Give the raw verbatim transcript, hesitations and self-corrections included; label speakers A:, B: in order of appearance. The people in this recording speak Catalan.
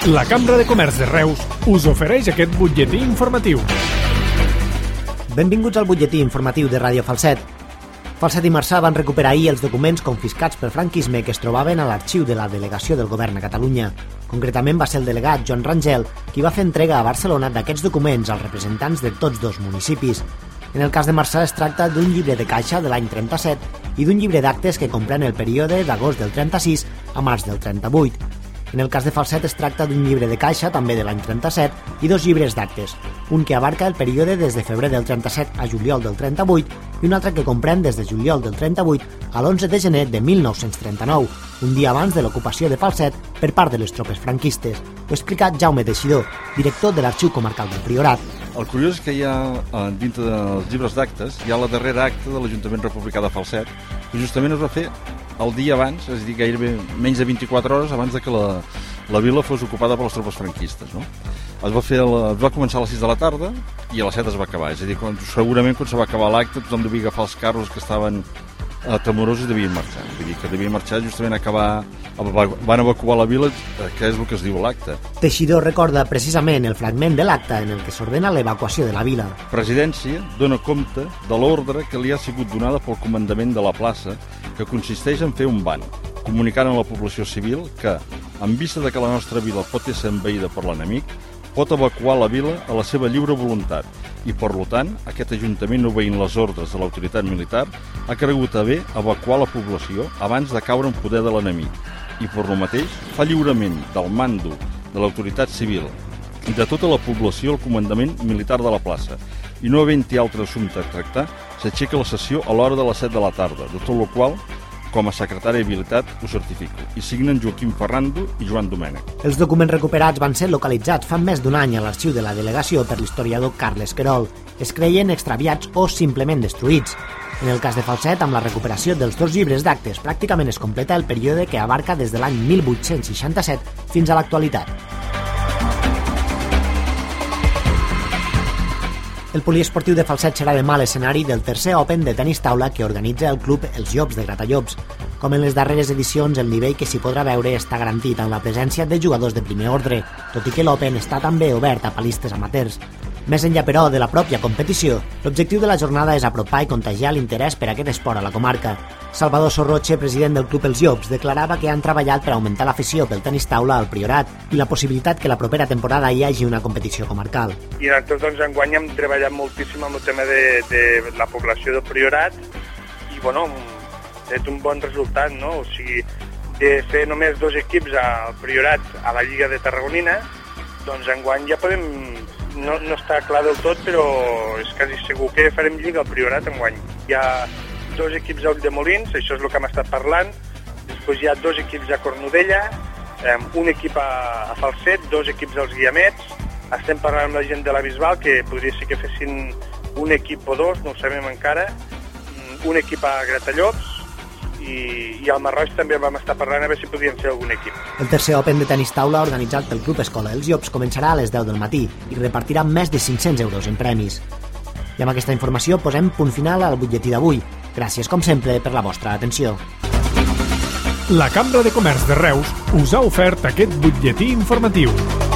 A: La Cambra de Comerç de Reus us ofereix aquest butlletí informatiu.
B: Benvinguts al butlletí informatiu de Ràdio Falset. Falset i Marçà van recuperar ahir els documents confiscats pel franquisme que es trobaven a l'arxiu de la delegació del govern a Catalunya. Concretament va ser el delegat Joan Rangel qui va fer entrega a Barcelona d'aquests documents als representants de tots dos municipis. En el cas de Marçà es tracta d'un llibre de caixa de l'any trenta-set i d'un llibre d'actes que comprèn el període d'agost del trenta-sis a març del trenta-vuit. En el cas de Falset es tracta d'un llibre de caixa, també de l'any trenta-set, i dos llibres d'actes, un que abarca el període des de febrer del trenta-set a juliol del trenta-vuit i un altre que comprèn des de juliol del trenta-vuit a l'onze de gener de mil nou-cents trenta-nou, un dia abans de l'ocupació de Falset per part de les tropes franquistes. Ho explica Jaume Teixidor, director de l'Arxiu Comarcal del Priorat.
C: El curiós és que hi ha, dintre dels llibres d'actes, hi ha la darrera acta de l'Ajuntament Republicà de Falset, que justament es va fer el dia abans, és a dir, gairebé menys de vint-i-quatre hores abans de que la, la vila fos ocupada per les tropes franquistes, no? Es va, fer la, es va començar a les sis de la tarda i a les set es va acabar, és a dir, quan, segurament quan se va acabar l'acte tothom devia agafar els carros que estaven eh, temorosos i devien marxar, vull dir que devien marxar justament a acabar, van evacuar la vila, que és el que es diu l'acte.
B: Teixidor recorda precisament el fragment de l'acte en el que s'ordena l'evacuació de la vila.
C: Presidència dona compte de l'ordre que li ha sigut donada pel comandament de la plaça, que consisteix en fer un ban, comunicant a la població civil que, en vista de que la nostra vila pot ser envaïda per l'enemic, pot evacuar la vila a la seva lliure voluntat i, per tant, aquest Ajuntament, obeint les ordres de l'autoritat militar, ha cregut haver evacuar la població abans de caure en poder de l'enemic i, per lo mateix, fa lliurament del mando de l'autoritat civil i de tota la població al comandament militar de la plaça i no havent-hi altre assumpte a tractar, s'aixeca la sessió a l'hora de les set de la tarda, de tot el qual, com a secretari d'Habilitat, ho certifico, i signen Joaquim Ferrando i Joan Domènech.
B: Els documents recuperats van ser localitzats fa més d'un any a l'arxiu de la delegació per l'historiador Carles Querol. Es creien extraviats o simplement destruïts. En el cas de Falset, amb la recuperació dels dos llibres d'actes, pràcticament es completa el període que abarca des de l'any mil vuit-cents seixanta-set fins a l'actualitat. El poliesportiu de Falset serà demà l'escenari del tercer Open de tenis taula que organitza el club Els Llops de Gratallops. Com en les darreres edicions, el nivell que s'hi podrà veure està garantit amb la presència de jugadors de primer ordre, tot i que l'Open està també obert a palistes amateurs. Més enllà, però, de la pròpia competició, l'objectiu de la jornada és apropar i contagiar l'interès per aquest esport a la comarca. Salvador Sorroche, president del club Els Llops, declarava que han treballat per augmentar l'afició pel tenis taula al Priorat i la possibilitat que la propera temporada hi hagi una competició comarcal.
D: I nosaltres, doncs, enguany hem treballat moltíssim amb el tema de, de la població del Priorat i, bueno, és un bon resultat, no? O sigui, de fer només dos equips al Priorat a la Lliga de Tarragonina, doncs enguany ja podem... No, no està clar del tot, però és quasi segur que farem Lliga al Priorat enguany. Hi ha dos equips a Ulldemolins, això és el que hem estat parlant, després hi ha dos equips a Cornudella, eh, un equip a, a Falset, dos equips als Guiamets, estem parlant amb la gent de la Bisbal, que podria ser que fessin un equip o dos, no ho sabem encara, un equip a Gratallops, i, i al Marroig també vam estar parlant a veure si podíem fer algun equip.
B: El tercer Open de tenis taula organitzat pel Club Escola Els Llops començarà a les deu del matí i repartirà més de cinc-cents euros en premis. I amb aquesta informació posem punt final al butlletí d'avui. Gràcies, com sempre, per la vostra atenció.
A: La Cambra de Comerç de Reus us ha ofert aquest butlletí informatiu.